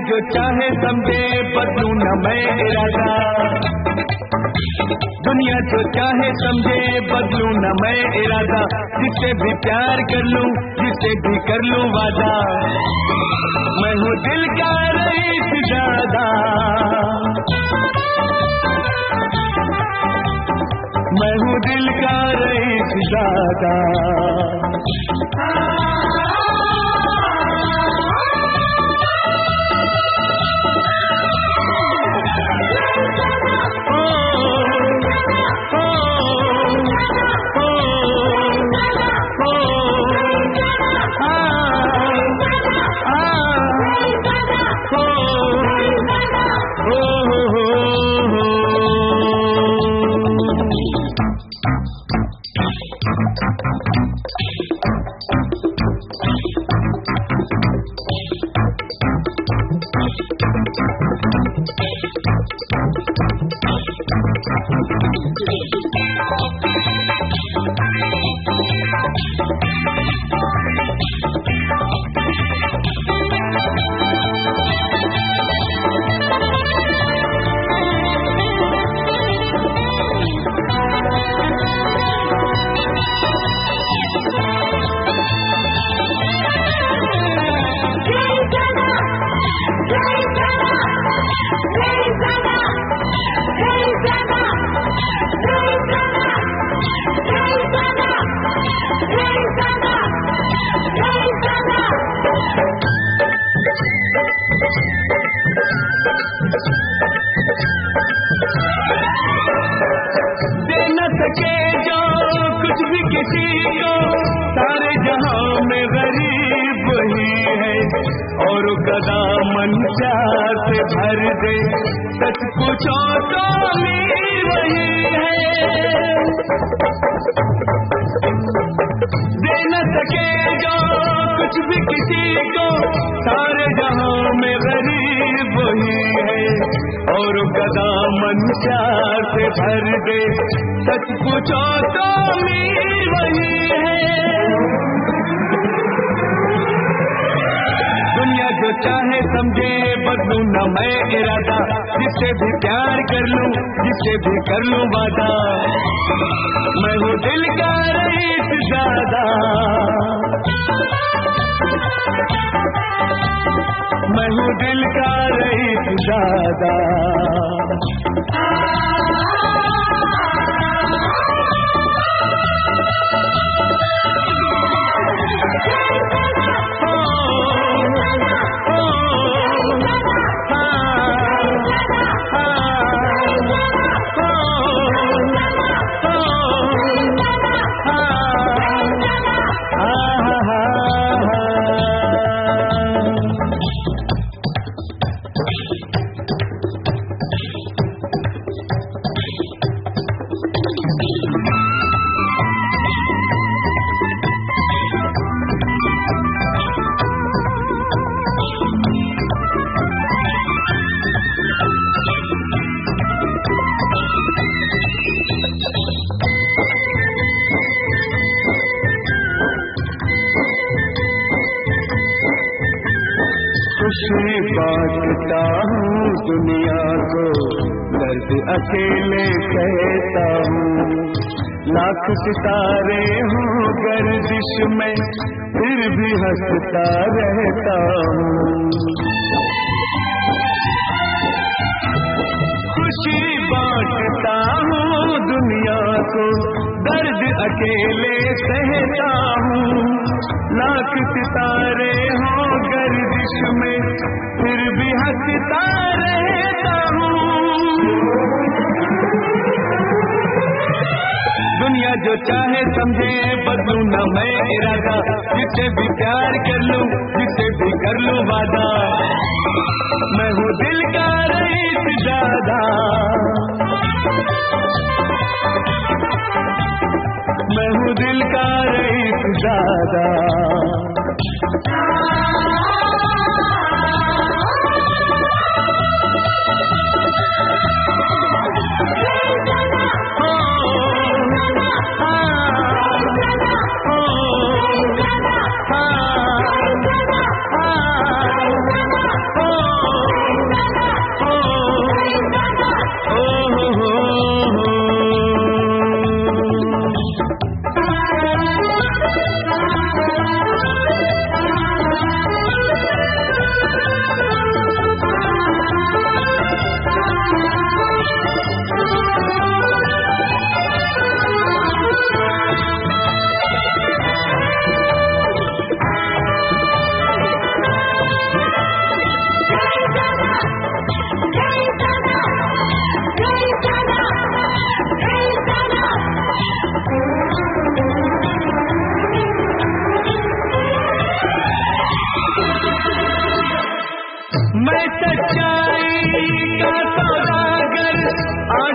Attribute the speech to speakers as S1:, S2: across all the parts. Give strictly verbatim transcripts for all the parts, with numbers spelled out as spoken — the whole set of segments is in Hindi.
S1: जो चाहे समझे बदलू न मैं इरादा, दुनिया जो चाहे समझे बदलू न मैं इरादा, जिससे भी प्यार कर लूं जिससे भी कर लूं वादा, मैं हूँ दिल का रईस ज़ादा, मैं हूँ दिल का रईस ज़ादा। भर दे सच पूछो तो मेरी वही है, दे न सके जो कुछ भी किसी को, सारे जहां में गरीब वही है, और गदा मन प्यार से भर दे सच पूछो तो मेरी वही है। दुनिया जो चाहे समझे बदलू न मैं इरादा, जिससे भी प्यार कर लूं जिससे भी कर लूं वादा, मैं हूँ दिल का रईस ज़ादा, मैं हूँ दिल का रईस ज़ादा। खुशी बांटता हूँ दुनिया को, दर्द अकेले कहता हूँ, लाख सितारे हूँ गर्दिश में फिर भी हंसता रहता हूँ। खुशी बांटता हूँ दुनिया को, दर्द अकेले सहता हूँ, लाख सितारे हों गर्दिश में फिर भी हंसता रहता हूँ। दुनिया जो चाहे समझे बदलू न मैं इरादा, जिससे भी प्यार कर लूं जिससे भी कर लूं वादा, मैं हूँ दिल का रईस ज़ादा, मैं हूँ दिल का रईस ज़ादा।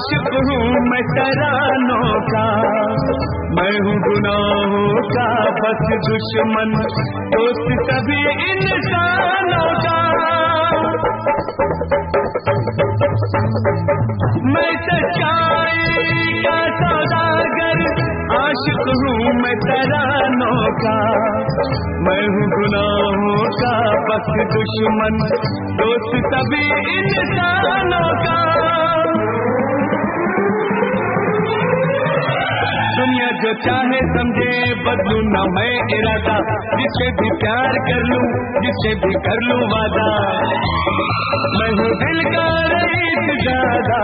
S1: आशिक हूँ मैं तरानों का, मैं हूँ गुनाहों का बस दुश्मन, दोस्त सभी इंसानों का। मैं सच्चाई का सौदागर, आशिक हूँ मैं तरानों का, मैं हूँ गुनाहों का बस दुश्मन, दोस्त सभी इंसानों का। दुनिया जो चाहे समझे बदलू ना मैं इरादा, जिससे भी प्यार कर लूं जिससे भी कर लूं वादा, मैं हूँ दिल का रईस ज़ादा,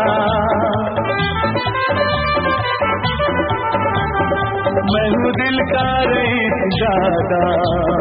S1: मैं हूँ दिल का रईस ज़ादा।